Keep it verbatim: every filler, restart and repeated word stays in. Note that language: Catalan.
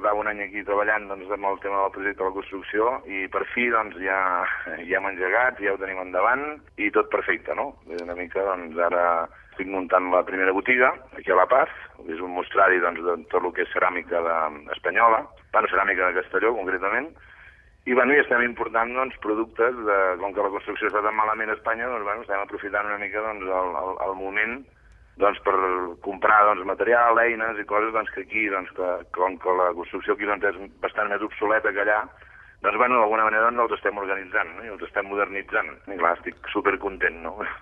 portava un any aquí treballant doncs, amb el tema del projecte de la construcció i per fi doncs, ja, ja hem engegat, ja ho tenim endavant i tot perfecte, no? Una mica doncs, ara estic muntant la primera botiga aquí a La Paz, és un mostrari doncs, de tot el que és ceràmica de, espanyola, bueno, ceràmica de Castelló concretament, i, bueno, i estem important doncs, productes, de, com que la construcció està tan malament a Espanya, doncs, bueno, estem aprofitant una mica doncs, el, el, el moment doncs, per comprar doncs, material, eines i coses doncs, que aquí, doncs, que, com que la construcció aquí doncs, és bastant més obsoleta que allà, doncs, bueno, d'alguna manera doncs, els estem organitzant, no? I els estem modernitzant. I clar, estic supercontent, no?